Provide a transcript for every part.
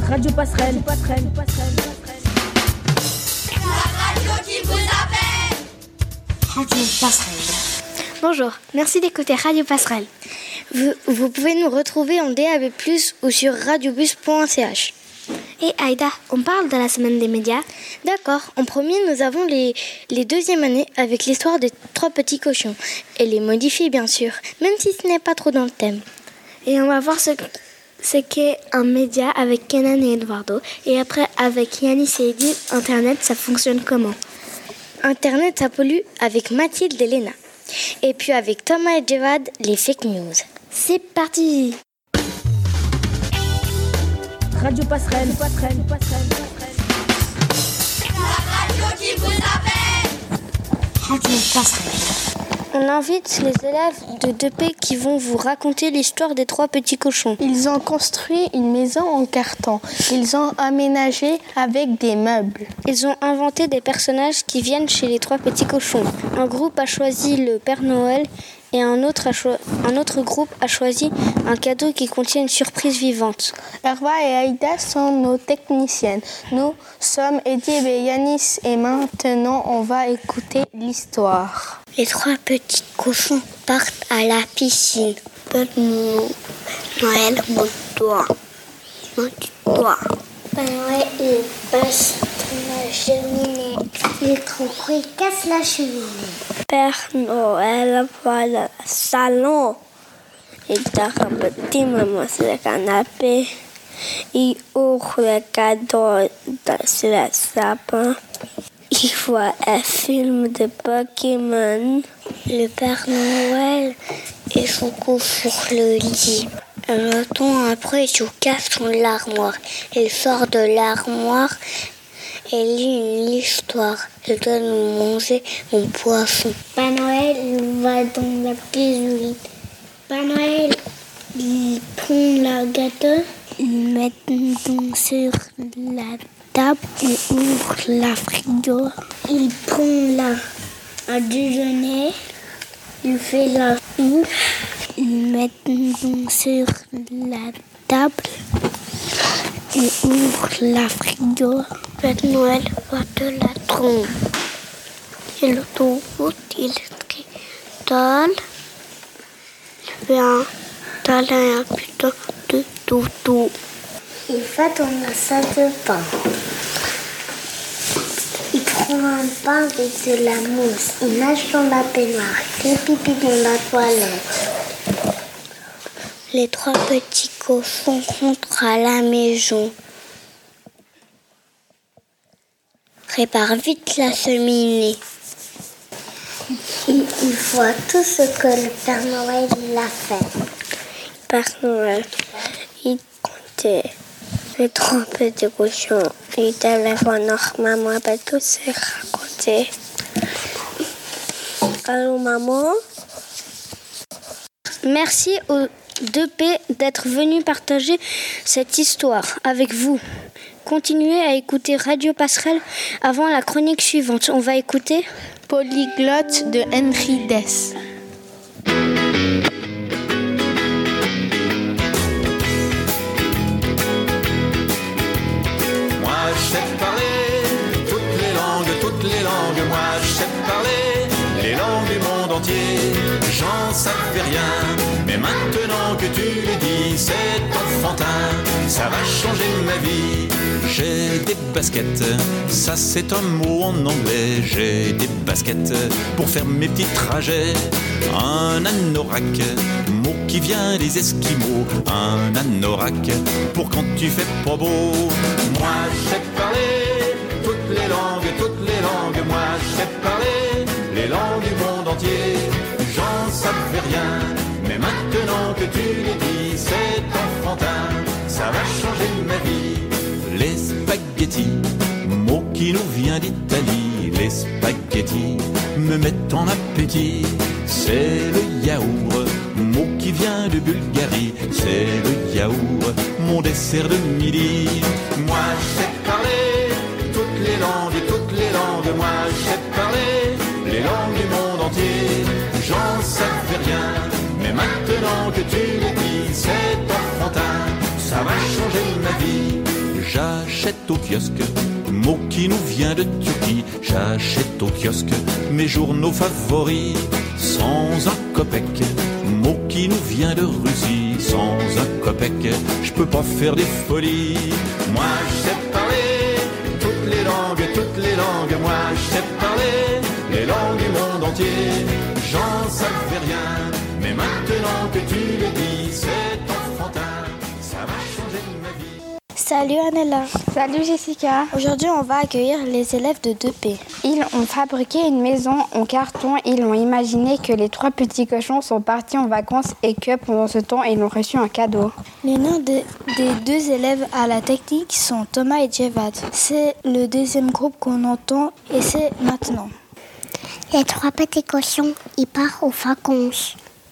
Radio Passerelle. La radio qui vous appelle. Radio Passerelle. Bonjour, merci d'écouter Radio Passerelle. Vous pouvez nous retrouver en DAB+, ou sur radiobus.ch. Et Aïda, on parle de la semaine des médias. D'accord, en premier nous avons les deuxièmes années avec l'histoire des 3 petits cochons. Et les modifier bien sûr, même si ce n'est pas trop dans le thème. Et on va voir ce qu'est un média avec Kenan et Eduardo. Et après avec Yanis et Edith, Internet ça fonctionne comment? Internet ça pollue avec Mathilde et Léna. Et puis avec Thomas et Javad, les fake news. C'est parti! Radio Passerelle. La radio qui vous appelle. Radio Passerelle. On invite les élèves de 2P qui vont vous raconter l'histoire des 3 petits cochons. Ils ont construit une maison en carton. Ils ont aménagé avec des meubles. Ils ont inventé des personnages qui viennent chez les 3 petits cochons. Un groupe a choisi le Père Noël et un autre groupe a choisi un cadeau qui contient une surprise vivante. Erwa et Aïda sont nos techniciennes. Nous sommes Edib et Yanis et maintenant on va écouter l'histoire. Les 3 petits cochons partent à la piscine. Père Noël, monte-toi. Père Noël, il passe la cheminée. Il trompe, il casse la cheminée. Père Noël va dans le salon. Il dort un petit moment sur le canapé. Il ouvre le cadeau sur le sapin. Il voit un film de Pokémon. Le Père Noël et son cou sur le lit. Un temps après, il se cache dans l'armoire. Il sort de l'armoire et lit une histoire. Il doit nous manger un poisson. Père Noël va dans la cuisine. Père Noël, il prend la gâteau. Il met sur la table. Il ouvre la frigo. Il prend à déjeuner. Il fait la soupe. Il met sur la table. Il ouvre la frigo. Père Noël va de la trompe. Il ouvre, il tritole. Il fait un putain de toutou. Il va dans la salle de bain. Il prend un bain avec de la mousse. Il nage dans la baignoire. Il fait pipi dans la toilette. Les 3 petits cochons rentrent à la maison. Prépare vite la cheminée. Il voit tout ce que le Père Noël a fait. Père Noël, il comptait les 3 petits cochons. Il téléphone maman va tout se raconter. Allô maman? Merci aux 2P d'être venus partager cette histoire avec vous. Continuez à écouter Radio Passerelle avant la chronique suivante. On va écouter Polyglotte de Henry Dess. Moi je sais parler toutes les langues, moi je sais parler les langues du monde entier. J'en savais rien, mais maintenant que tu le dis, c'est enfantin, ça va changer ma vie. J'ai des baskets, ça c'est un mot en anglais. J'ai des baskets pour faire mes petits trajets. Un anorak, mot qui vient des Esquimaux. Un anorak pour quand tu fais pas beau. Moi je sais parler toutes les langues, moi je sais parler les langues du monde entier. J'en savais rien, mais maintenant que tu le dis, c'est enfantin, ça va changer ma vie. Les spaghettis, mot qui nous vient d'Italie. Les spaghettis me mettent en appétit. C'est le yaourt, mot qui vient de Bulgarie. C'est le yaourt, mon dessert de midi. Moi je sais parler toutes les langues, moi je sais parler les langues du monde entier. J'en savais rien, mais maintenant que tu le dis, c'est enfantin, ça va changer ma vie. kiosque, mot qui nous vient de Turquie. J'achète au kiosque mes journaux favoris, sans un copec, mot qui nous vient de Russie. Sans un copec, je peux pas faire des folies. Moi je sais parler toutes les langues, moi je sais parler les langues du monde entier. J'en savais rien, mais maintenant que tu le dis, c'est enfantin, ça va changer ma vie. Salut Anella. Salut Jessica. Aujourd'hui, on va accueillir les élèves de 2P. Ils ont fabriqué une maison en carton. Ils ont imaginé que les 3 petits cochons sont partis en vacances et que pendant ce temps, ils ont reçu un cadeau. Les noms des 2 élèves à la technique sont Thomas et Djevad. C'est le deuxième groupe qu'on entend et c'est maintenant. Les 3 petits cochons, ils partent aux vacances.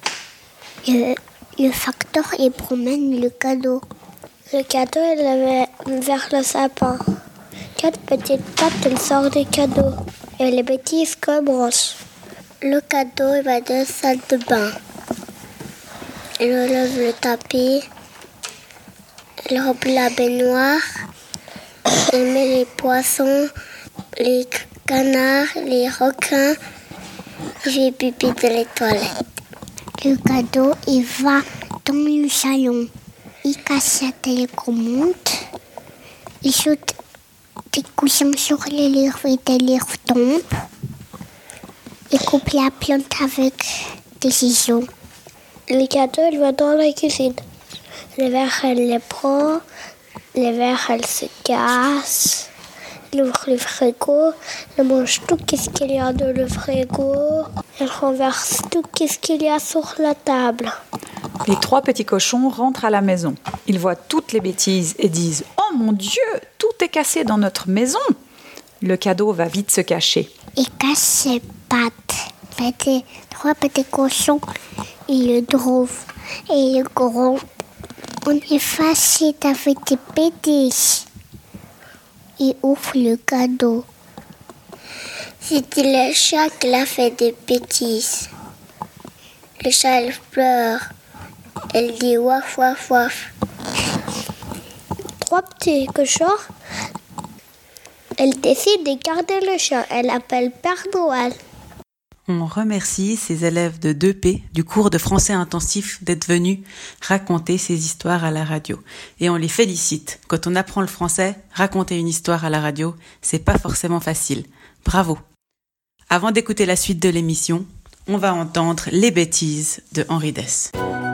Le facteur, il promène le cadeau. Le cadeau, il est vers le sapin. 4 petites pattes, elles sortent du cadeau. Et les bêtises commencent. Le cadeau, il va dans la salle de bain. Il relève le tapis. Il remplit la baignoire. Il met les poissons, les canards, les requins. Il fait pipi dans les toilettes. Le cadeau, il va dans le salon. Il casse la télécommande. Il saute des coussins sur les livres et des livres tombent. Il coupe la plante avec des ciseaux. Le cadeau, il va dans la cuisine. Les verres, elle les prend. Les verres, elles se cassent. Il ouvre le frigo. Elle mange tout ce qu'il y a dans le frigo. Elle renverse tout ce qu'il y a sur la table. Les 3 petits cochons rentrent à la maison. Ils voient toutes les bêtises et disent « Oh mon Dieu, tout est cassé dans notre maison !» Le cadeau va vite se cacher. Il casse ses pattes. Les 3 petits cochons, ils le trouvent. Et le gros, on est fâché avec des bêtises. Il ouvre le cadeau. C'était le chat qui a fait des bêtises. Le chat, il pleure. Elle dit waf, waf, waf. 3 petits cochons, elle décide de garder le chat. Elle l'appelle Père Noël. On remercie ces élèves de 2P du cours de français intensif d'être venus raconter ces histoires à la radio. Et on les félicite. Quand on apprend le français, raconter une histoire à la radio, c'est pas forcément facile. Bravo. Avant d'écouter la suite de l'émission, on va entendre Les bêtises de Henri Dess.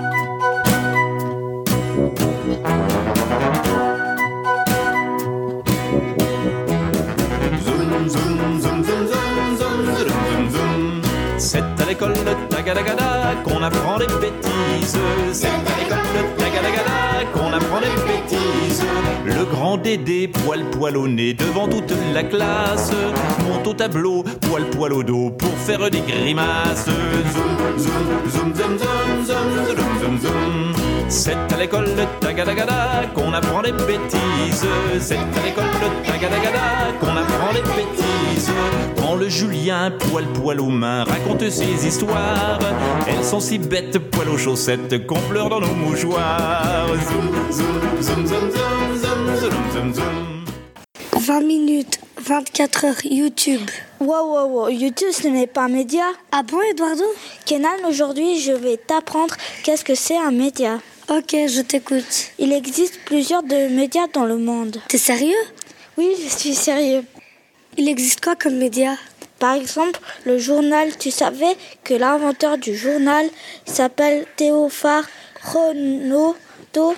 C'est à l'école de Tagadagada qu'on apprend les bêtises. C'est à l'école de Tagadagada qu'on apprend les bêtises. Le grand Dédé, poil au nez devant toute la classe, monte au tableau, poil au dos pour faire des grimaces. Zoom, zoom, zoom, zoom, zoom, zoom, zoom, zoom, zoom. C'est à l'école de Tagadagada qu'on apprend les bêtises. C'est à l'école de Tagadagada qu'on apprend les bêtises. Quand le Julien, poil aux mains, raconte ses histoires, elles sont si bêtes, poil aux chaussettes, qu'on pleure dans nos mouchoirs. Zoom, zoom, zoom, zoom, zoom, zoom, zoom, zoom, zoom. 20 minutes, 24 heures, YouTube. Wow, YouTube ce n'est pas un média. Ah bon, Eduardo? Kenan, aujourd'hui je vais t'apprendre qu'est-ce que c'est un média. Ok, je t'écoute. Il existe plusieurs de médias dans le monde. T'es sérieux? Oui, je suis sérieux. Il existe quoi comme média? Par exemple, le journal. Tu savais que l'inventeur du journal s'appelle Théophile Renaudot?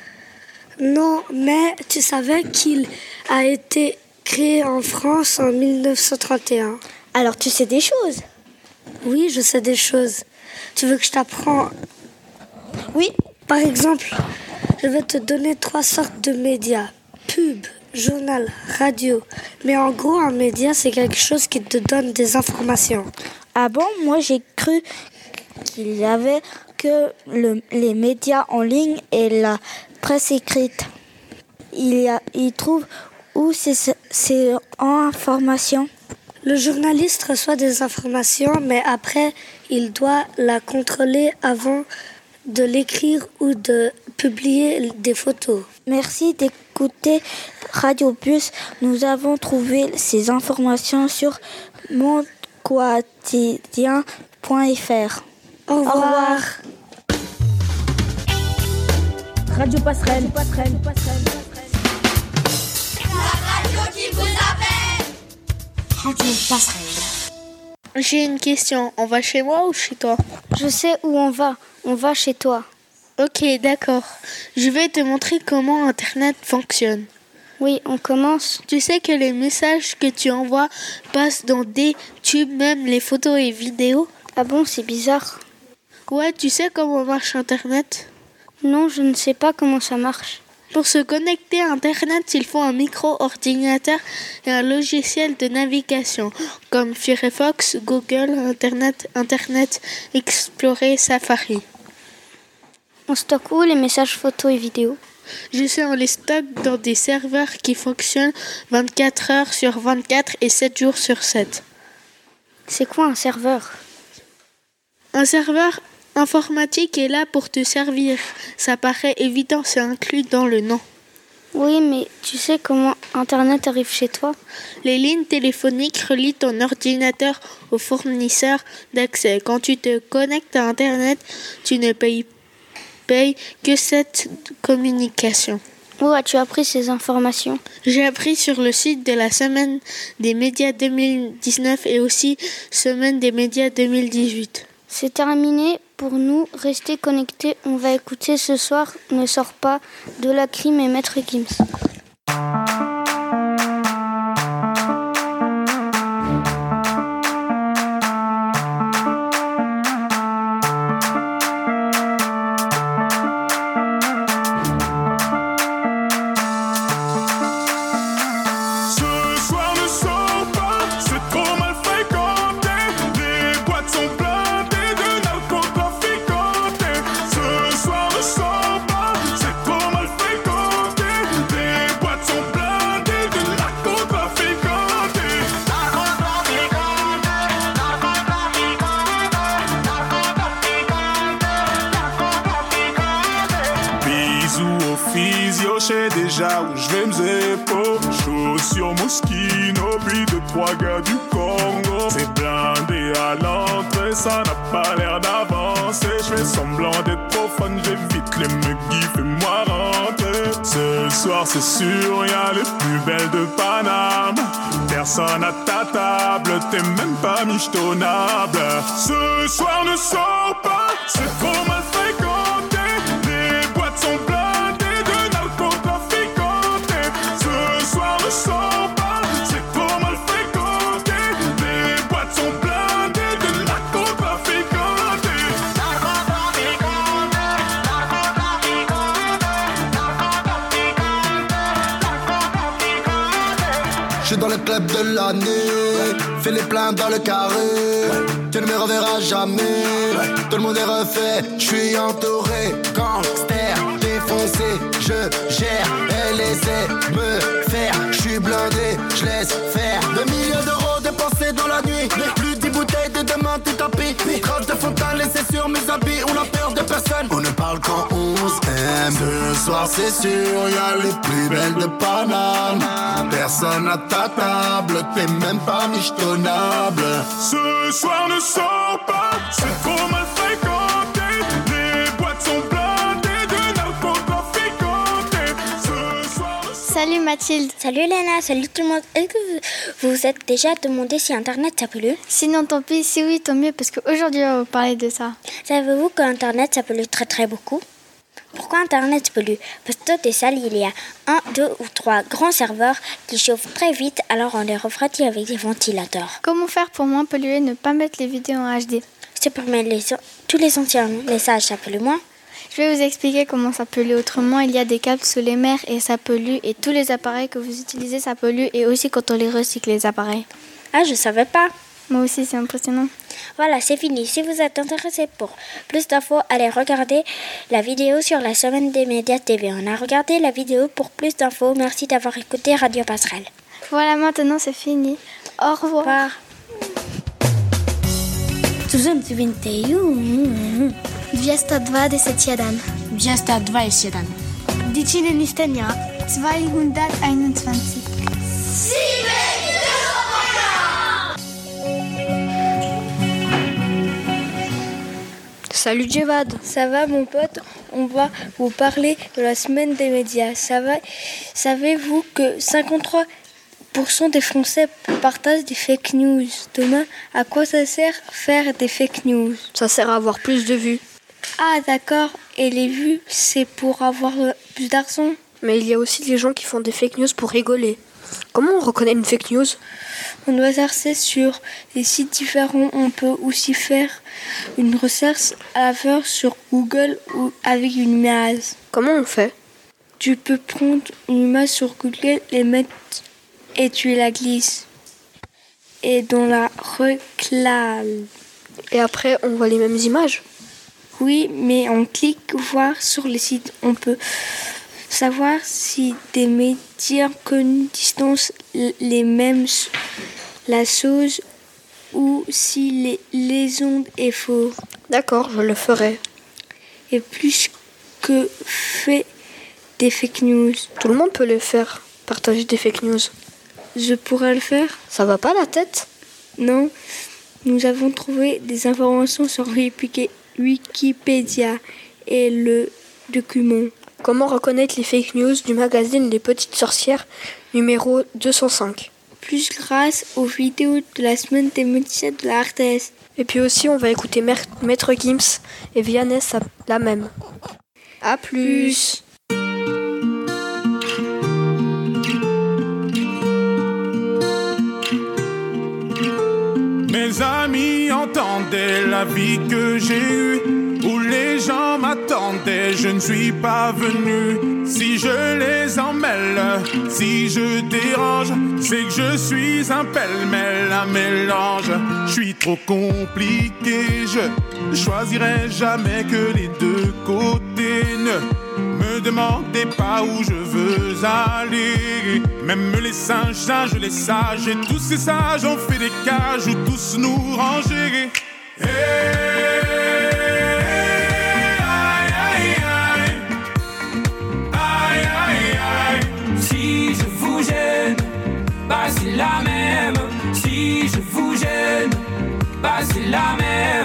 Non, mais tu savais qu'il a été créé en France en 1931. Alors tu sais des choses? Oui, je sais des choses. Tu veux que je t'apprends? Oui. Par exemple, je vais te donner 3 sortes de médias. Pub, journal, radio. Mais en gros, un média, c'est quelque chose qui te donne des informations. Ah bon? Moi, j'ai cru qu'il y avait que les médias en ligne et la presse écrite. Il trouve où ces informations? Le journaliste reçoit des informations, mais après, il doit la contrôler avant de l'écrire ou de publier des photos. Merci d'écouter Radio Bus. Nous avons trouvé ces informations sur mondequotidien.fr. Au revoir. Radio Passerelle. La radio qui vous appelle. Radio Passerelle. J'ai une question. On va chez moi ou chez toi? Je sais où on va. On va chez toi. Ok, d'accord. Je vais te montrer comment Internet fonctionne. Oui, on commence. Tu sais que les messages que tu envoies passent dans des tubes, même les photos et vidéos? Ah bon, c'est bizarre. Ouais, tu sais comment marche Internet? Non, je ne sais pas comment ça marche. Pour se connecter à Internet, il faut un micro-ordinateur et un logiciel de navigation, comme Firefox, Google, Internet Explorer, Safari. On stocke où les messages photos et vidéos? Je sais, on les stocke dans des serveurs qui fonctionnent 24 heures sur 24 et 7 jours sur 7. C'est quoi un serveur? Un serveur informatique est là pour te servir. Ça paraît évident, c'est inclus dans le nom. Oui, mais tu sais comment Internet arrive chez toi? Les lignes téléphoniques relient ton ordinateur au fournisseur d'accès. Quand tu te connectes à Internet, tu ne payes que cette communication. Où as-tu appris ces informations? J'ai appris sur le site de la Semaine des médias 2019 et aussi Semaine des médias 2018. C'est terminé pour nous. Restez connectés. On va écouter ce soir Ne sors pas de la Crime et Maître Gims. Déjà où je vais m'zépo, chaussures Moschino, puis 2-3 gars du Congo. C'est blindé à l'entrée, ça n'a pas l'air d'avancer. Je fais semblant d'être profane, j'évite les muggy, fais-moi rentrer. Ce soir c'est sûr, y'a les plus belles de Paname. Personne à ta table, t'es même pas michetonnable. Ce soir ne sors pas, c'est trop mal fréquenté. Les boîtes sont blindées. Dans le club de l'année, fais les pleins dans le carré, tu ne me reverras jamais. Tout le monde est refait, je suis entouré, gangster, défoncé, je gère, elle essaie de me faire, je suis blindé, je laisse faire. 2 millions d'euros dépensés dans la nuit, plus 10 bouteilles de demain tout tapis, traces de fontaine laissées sur mes habits, on a peur de personne, on ne parle quand on s'aime. Ce soir c'est sûr, y'a les plus belles de Paname. Personne à ta table, t'es même pas michetonnable. Ce soir ne sors pas, c'est trop mal fréquenté. Les boîtes sont blindées de narcotrafiquantes. Ce soir ne sors... Salut Mathilde. Salut Léna, salut tout le monde. Est-ce que vous vous êtes déjà demandé si Internet ça pollue? Sinon tant pis, si oui tant mieux parce qu'aujourd'hui on va vous parler de ça. Savez-vous qu'Internet ça pollue très très beaucoup? Pourquoi Internet pollue? Parce que dans des salles, il y a 1, 2 ou 3 grands serveurs qui chauffent très vite, alors on les refroidit avec des ventilateurs. Comment faire pour moins polluer, ne pas mettre les vidéos en HD? C'est pour mettre tous les anciens messages, ça pollue moins. Je vais vous expliquer comment ça pollue autrement. Il y a des câbles sous les mers et ça pollue. Et tous les appareils que vous utilisez, ça pollue. Et aussi quand on les recycle, les appareils. Ah, je savais pas. Moi aussi, c'est impressionnant. Voilà, c'est fini. Si vous êtes intéressé pour plus d'infos, allez regarder la vidéo sur la Semaine des médias TV. On a regardé la vidéo pour plus d'infos. Merci d'avoir écouté Radio Passerelle. Voilà, maintenant c'est fini. Au revoir. 221. 220 jest jeden. 221. Die Nistania 221. Salut Djevad. Ça va mon pote? On va vous parler de la semaine des médias. Savez-vous que 53% des Français partagent des fake news? Thomas, à quoi ça sert faire des fake news? Ça sert à avoir plus de vues. Ah d'accord, et les vues c'est pour avoir plus d'argent? Mais il y a aussi des gens qui font des fake news pour rigoler. Comment on reconnaît une fake news? On doit chercher sur des sites différents. On peut aussi faire une recherche à la fois sur Google ou avec une image. Comment on fait? Tu peux prendre une image sur Google, les mettre et tu la glisses. Et dans la réclame. Et après, on voit les mêmes images? Oui, mais on clique voir sur les sites. On peut savoir si des médias connus distancent la chose ou si les ondes est faux. D'accord, je le ferai. Et plus que fait des fake news. Tout le monde peut le faire, partager des fake news. Je pourrais le faire? Ça va pas la tête? Non, nous avons trouvé des informations sur Wikipédia et le document. Comment reconnaître les fake news du magazine Les Petites Sorcières, numéro 205? Plus grâce aux vidéos de la semaine des médias de la RTS. Et puis aussi, on va écouter Maître Gims et Vianney la même. À plus. Mes amis entendaient la vie que j'ai eue, où les gens m'attendaient, je ne suis pas venu. Si je les emmêle, si je dérange, c'est que je suis un pêle-mêle, un mélange. Je suis trop compliqué, je choisirai jamais que les deux côtés. Ne me demandez pas où je veux aller. Même les singes, les sages, et tous ces sages ont fait des cages où tous nous ranger. Si je vous gêne, bah c'est la même. Si je vous gêne, bah c'est la même.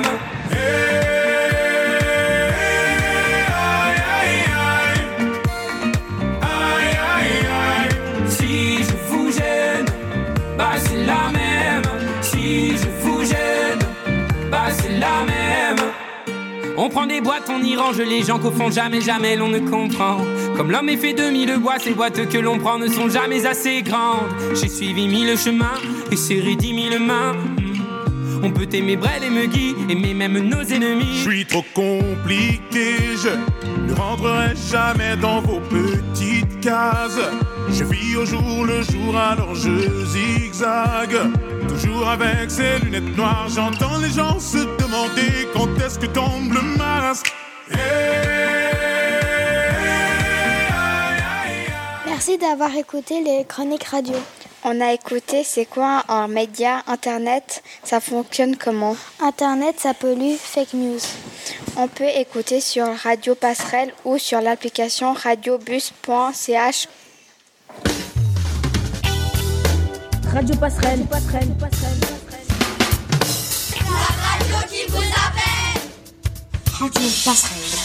Si je vous gêne, bah c'est la même. Si je vous gêne, bah c'est la même. On prend des boîtes, on y range les gens qu'au fond jamais l'on ne comprend. Comme l'homme est fait de mille bois, ces boîtes que l'on prend ne sont jamais assez grandes. J'ai suivi 1000 chemins et serré 10 000 mains. On peut aimer Brel et Megui, aimer même nos ennemis. Je suis trop compliqué, je ne rentrerai jamais dans vos petites cases. Je vis au jour le jour, alors je zigzague. Toujours avec ces lunettes noires, j'entends les gens se demander quand est-ce que tombe le masque. Merci d'avoir écouté les chroniques radio. On a écouté c'est quoi un média, Internet, ça fonctionne comment? Internet, ça pollue, fake news. On peut écouter sur Radio Passerelle ou sur l'application radiobus.ch. Radio Passerelle. La radio qui vous appelle. Radio Passerelle.